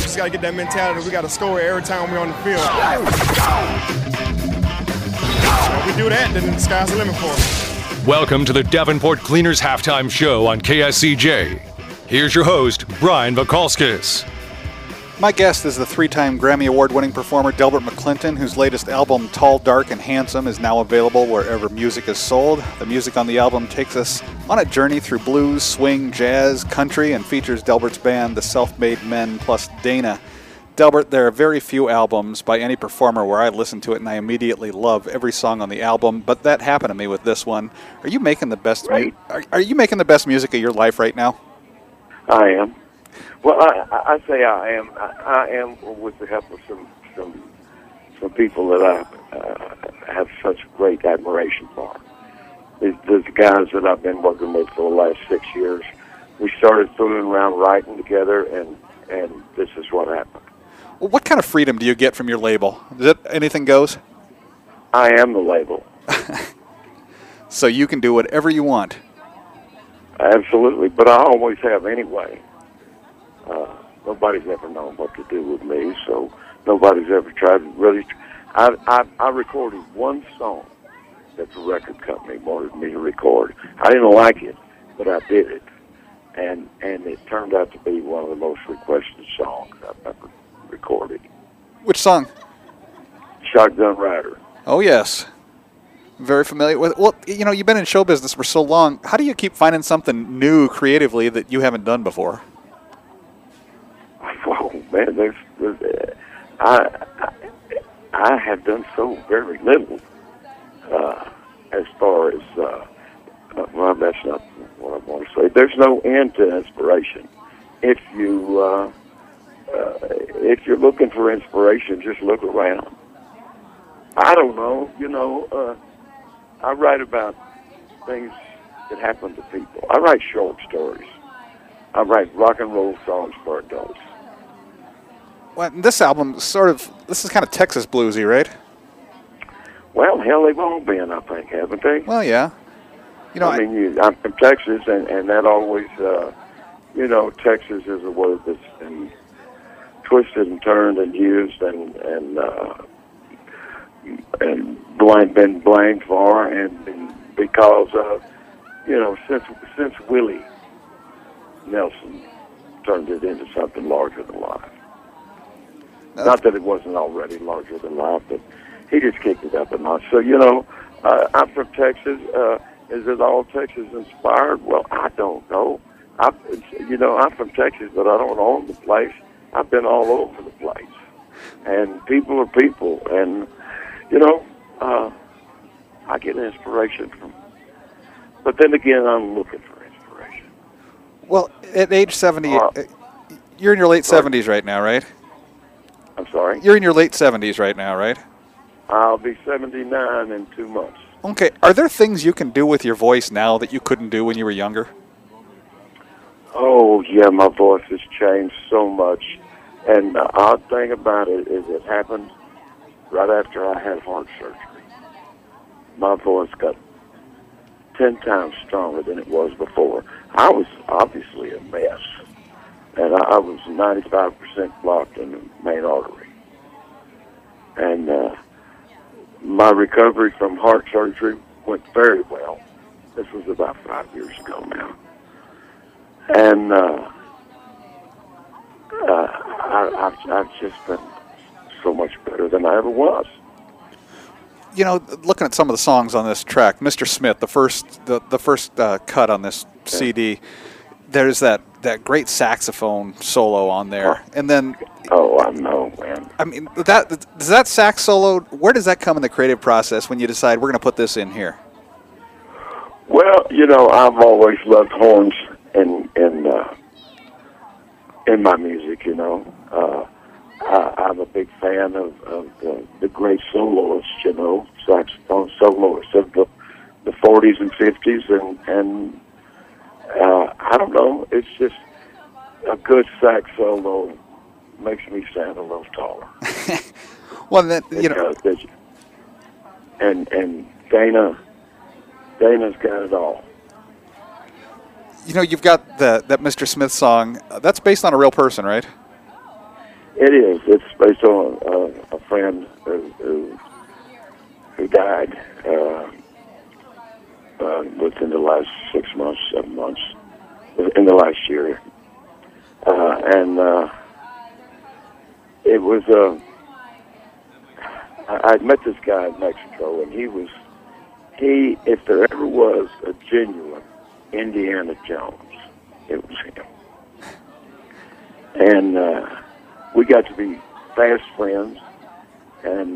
just got to get that mentality. We got to score every time we're on the field. If we do that, then the sky's the limit for us. Welcome to the Davenport Cleaners Halftime Show on KSCJ. Here's your host, Brian Vakalskis. My guest is the three-time Grammy Award-winning performer Delbert McClinton, whose latest album, Tall, Dark, and Handsome, is now available wherever music is sold. The music on the album takes us on a journey through blues, swing, jazz, country, and features Delbert's band, The Self-Made Men, plus Dana. Delbert, there are very few albums by any performer where I listen to it and I immediately love every song on the album, but that happened to me with this one. Are you making the best? Are you making the best music of your life right now? I am. Well, I say I am. I am with the help of some people that I have such great admiration for. There's guys that I've been working with for the last 6 years. We started fooling around writing together, and this is what happened. Well, what kind of freedom do you get from your label? Is it anything goes? I am the label. So you can do whatever you want. Absolutely, but I always have anyway. Nobody's ever known what to do with me, so nobody's ever tried to really. I recorded one song that the record company wanted me to record. I didn't like it, but I did it, and it turned out to be one of the most requested songs I've ever recorded. Which song? Shotgun Rider. Oh, yes. Very familiar with. Well, you know, you've been in show business for so long. How do you keep finding something new creatively that you haven't done before? Oh man, I have done so very little as far as well, that's not what I want to say. There's no end to inspiration. If you're looking for inspiration, just look around. I don't know, you know. I write about things that happen to people. I write short stories. I write rock and roll songs for adults. Well, this album this is kind of Texas bluesy, right? Well, hell, they've all been, I think, haven't they? Well, yeah. You know, I'm from Texas, and that always, you know, Texas is a word that's been twisted and turned and used and been blamed for, and because of, you know, since Willie Nelson turned it into something larger than life. Not that it wasn't already larger than life, but he just kicked it up a notch. So, you know, I'm from Texas. Is it all Texas inspired? Well, I don't know. I'm from Texas, but I don't own the place. I've been all over the place. And people are people. And, you know, I get inspiration from. But then again, I'm looking for inspiration. Well, at age 70, you're in your late 70s right now, right? I'm sorry? You're in your late 70s right now, right? I'll be 79 in 2 months. Okay. Are there things you can do with your voice now that you couldn't do when you were younger? Oh, yeah, my voice has changed so much. And the odd thing about it is it happened right after I had heart surgery. My voice got 10 times stronger than it was before. I was obviously a mess. And I was 95% blocked in the main artery. And my recovery from heart surgery went very well. This was about 5 years ago now. And I've just been so much better than I ever was. You know, looking at some of the songs on this track, Mr. Smith, the first cut on this CD, there's that great saxophone solo on there, and then. Oh, I know, man. I mean, does that sax solo? Where does that come in the creative process when you decide we're going to put this in here? Well, you know, I've always loved horns in my music. You know, I'm a big fan of the great soloists. You know, saxophone soloists of the 40s and 50s, and I don't know. It's just a good sax solo makes me sound a little taller. Well, then, you know, and Dana's got it all. You know, you've got that Mr. Smith song. That's based on a real person, right? It is. It's based on a friend who died within the last 6 months, 7 months, in the last year. And it was, I'd met this guy in Mexico, and if there ever was a genuine Indiana Jones, it was him. And we got to be fast friends, and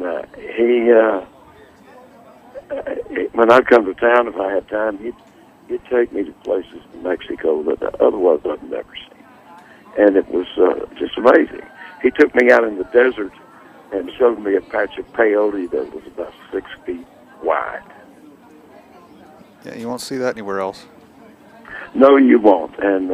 when I'd come to town, if I had time, he'd take me to places in Mexico that otherwise I'd never seen. And it was just amazing. He took me out in the desert and showed me a patch of peyote that was about 6 feet wide. Yeah, you won't see that anywhere else. No, you won't. And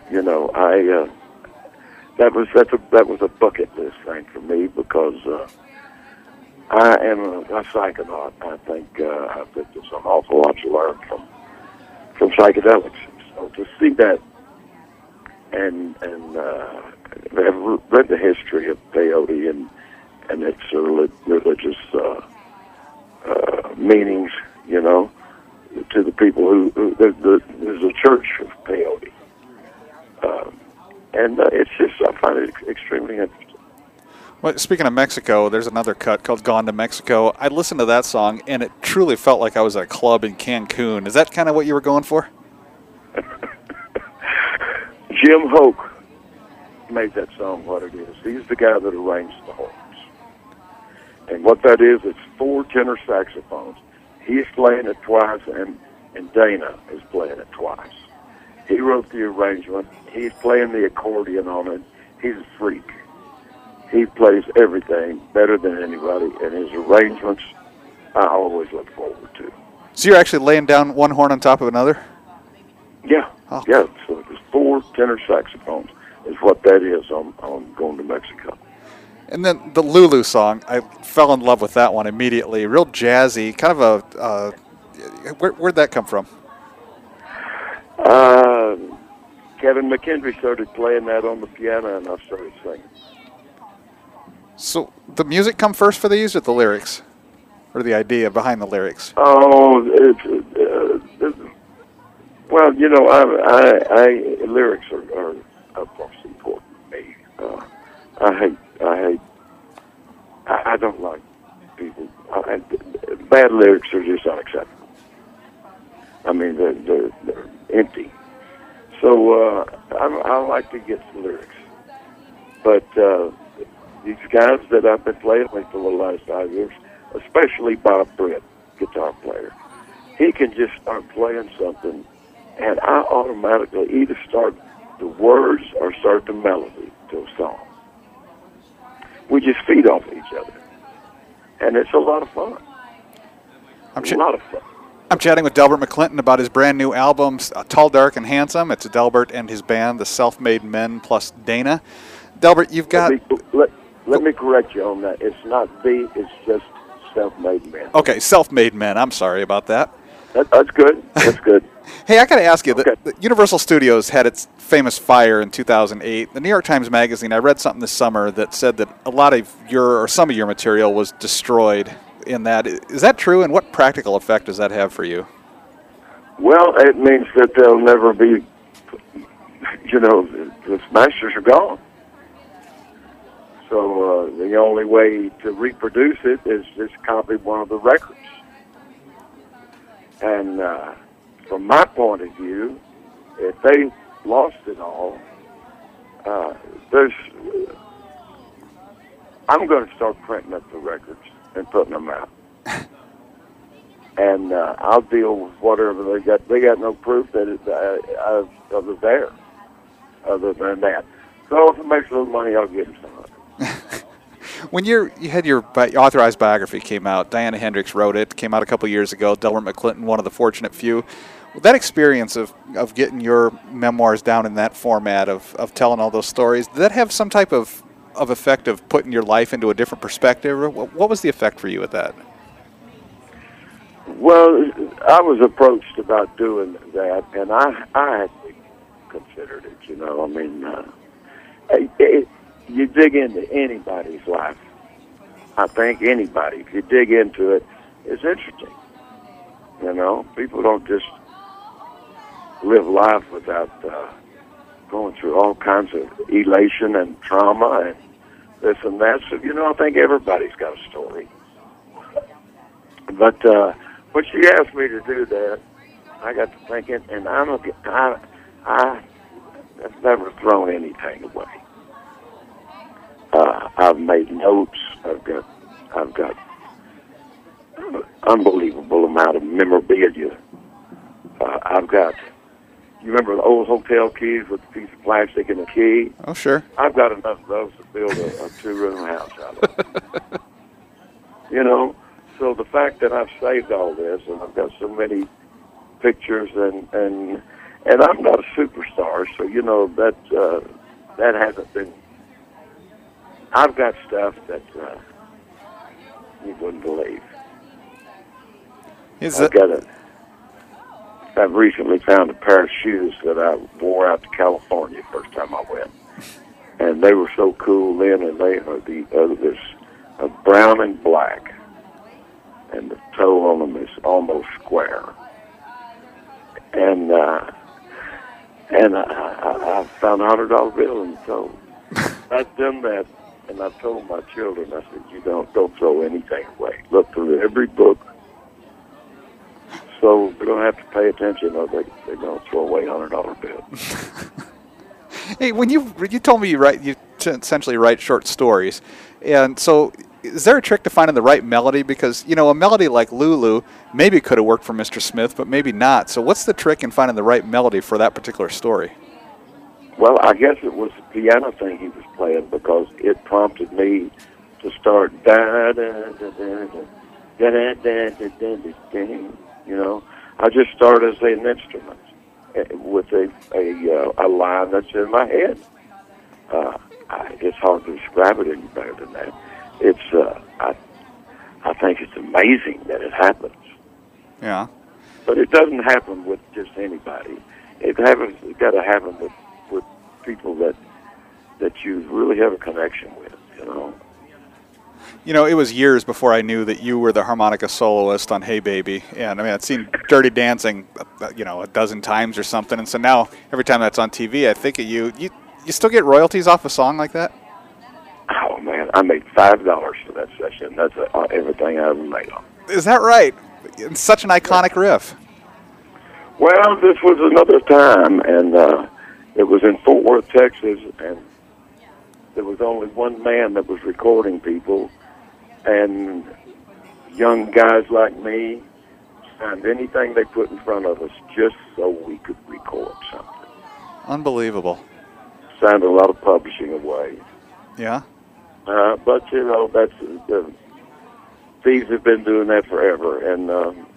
that was a bucket list thing for me, because I am a psychonaut. I think there's an awful lot to learn from psychedelics. So to see that and I've read the history of peyote and its religious meanings, to the people who there's a church of peyote. And it's just, I find it extremely interesting. Well, speaking of Mexico, there's another cut called Gone to Mexico. I listened to that song, and it truly felt like I was at a club in Cancun. Is that kind of what you were going for? Jim Hoke made that song what it is. He's the guy that arranged the horns. And what that is, it's 4 tenor saxophones. He's playing it twice, and Dana is playing it twice. He wrote the arrangement. He's playing the accordion on it. He's a freak. He plays everything better than anybody, and his arrangements I always look forward to. So you're actually laying down one horn on top of another? Yeah. Oh. Yeah, so there's 4 tenor saxophones is what that is on Going to Mexico. And then the Lulu song, I fell in love with that one immediately. Real jazzy, kind of a, where'd that come from? Kevin McKendry started playing that on the piano, and I started singing. So the music come first for these, or the lyrics? Or the idea behind the lyrics? Oh, well, lyrics are of course important to me. I don't like people. Bad lyrics are just unacceptable. I mean, they're empty. So I like to get some lyrics. But these guys that I've been playing with for the last 5 years, especially Bob Britt, guitar player, he can just start playing something, and I automatically either start the words or start the melody to a song. We just feed off each other, and it's a lot of fun. A lot of fun. I'm chatting with Delbert McClinton about his brand new album, Tall, Dark, and Handsome. It's Delbert and his band, the Self-Made Men plus Dana. Delbert, you've got... Let me correct you on that. It's not it's just Self-Made Men. Okay, Self-Made Men. I'm sorry about that. That's good. That's good. Hey, I got to ask you, okay. the Universal Studios had its famous fire in 2008. The New York Times Magazine, I read something this summer that said that some of your material was destroyed in that. Is that true, and what practical effect does that have for you? Well, it means that they'll never be, the masters are gone. So the only way to reproduce it is just copy one of the records. And from my point of view, if they lost it all, I'm going to start printing up the records and putting them out. And I'll deal with whatever they got. They got no proof that I was there, other than that. So if it makes a little money, I'll get them some of it. When you had your authorized biography came out, Diana Hendricks wrote it, came out a couple years ago, Delbert McClinton, one of the fortunate few. That experience of getting your memoirs down in that format, of telling all those stories, did that have some type of effect of putting your life into a different perspective? What was the effect for you with that? Well, I was approached about doing that, and I had considered it, I mean, you dig into anybody's life, I think anybody, if you dig into it, it's interesting. You know, people don't just live life without going through all kinds of elation and trauma and this and that. So, you know, I think everybody's got a story. But when she asked me to do that, I got to thinking, and I've never thrown anything away. I've made notes. I've got an unbelievable amount of memorabilia. I've got, you remember the old hotel keys with the piece of plastic and a key? Oh, sure. I've got enough of those to build a two-room house out of it. You know, so the fact that I've saved all this, and I've got so many pictures, and I'm not a superstar, so, you know, that hasn't been, I've got stuff that you wouldn't believe. I've recently found a pair of shoes that I wore out to California first time I went, and they were so cool then. And they are there's a brown and black, and the toe on them is almost square. And I found a $100 bill in the toe. I've done that, and I told my children, I said, "You don't throw anything away. Look through every book." So they're going to have to pay attention, or they're going to throw away $100 bills. Hey, when you told me you essentially write short stories, and so is there a trick to finding the right melody? Because, you know, a melody like Lulu maybe could have worked for Mr. Smith, but maybe not. So what's the trick in finding the right melody for that particular story? Well, I guess it was the piano thing he was playing, because it prompted me to start da da da da da da da da da da. You know, I just start as an instrument with a line that's in my head. It's hard to describe it any better than that. It's I think it's amazing that it happens. Yeah. But it doesn't happen with just anybody. It's got to happen with people that you really have a connection with. You know. You know, it was years before I knew that you were the harmonica soloist on Hey Baby. And, I mean, I'd seen Dirty Dancing, you know, a dozen times or something. And so now, every time that's on TV, I think of you. You still get royalties off a song like that? Oh, man, I made $5 for that session. That's everything I ever made on. Is that right? It's such an iconic riff. Well, this was another time, and it was in Fort Worth, Texas, and there was only one man that was recording people. And young guys like me signed anything they put in front of us just so we could record something. Unbelievable. Signed a lot of publishing away. Yeah. But, you know, that's thieves have been doing that forever. And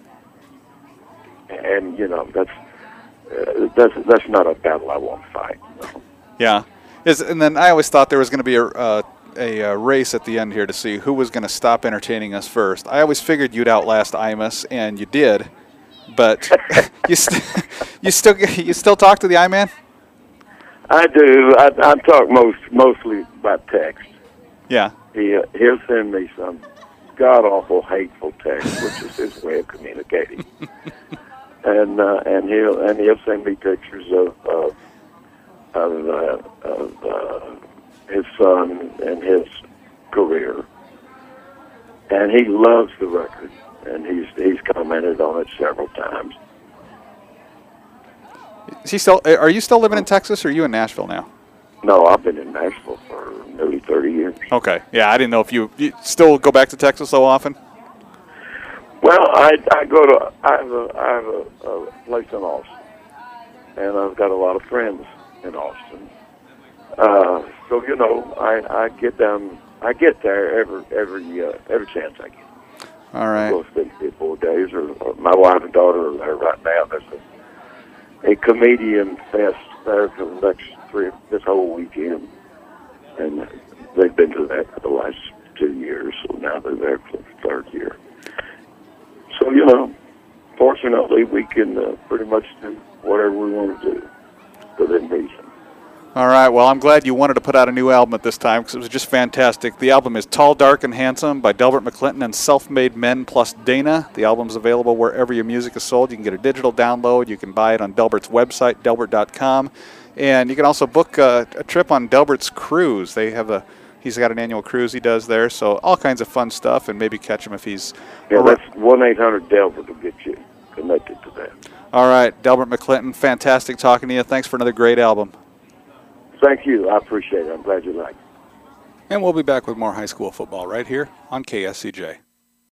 you know, that's not a battle I want to fight. You know? Yeah. And then I always thought there was going to be a race at the end here to see who was going to stop entertaining us first. I always figured you'd outlast Imus, and you did. But you still talk to the I-Man? I do. I talk mostly by text. Yeah. He'll send me some god awful hateful text, which is his way of communicating. and he'll send me pictures of his son and his career, and he loves the record, and he's commented on it several times. Are you still living in Texas, or are you in Nashville now? No, I've been in Nashville for nearly 30 years. Okay, yeah, I didn't know if you still go back to Texas so often. Well, I have a place in Austin, and I've got a lot of friends in Austin. So, you know, I get there every chance I get. All right. I'll go spend 3 or 4 days, or my wife and daughter are there right now. There's a comedian fest there for the next this whole weekend, and they've been to that for the last 2 years, so now they're there for the 3rd year. So, you know, fortunately, we can pretty much do whatever we want to do within reason. All right, well, I'm glad you wanted to put out a new album at this time because it was just fantastic. The album is Tall, Dark, and Handsome by Delbert McClinton and Self-Made Men plus Dana. The album's available wherever your music is sold. You can get a digital download. You can buy it on Delbert's website, delbert.com. And you can also book a trip on Delbert's cruise. He's got an annual cruise he does there, so all kinds of fun stuff, and maybe catch him if he's... Yeah, that's 1-800-DELBERT will get you connected to that. All right, Delbert McClinton, fantastic talking to you. Thanks for another great album. Thank you. I appreciate it. I'm glad you like it. And we'll be back with more high school football right here on KSCJ.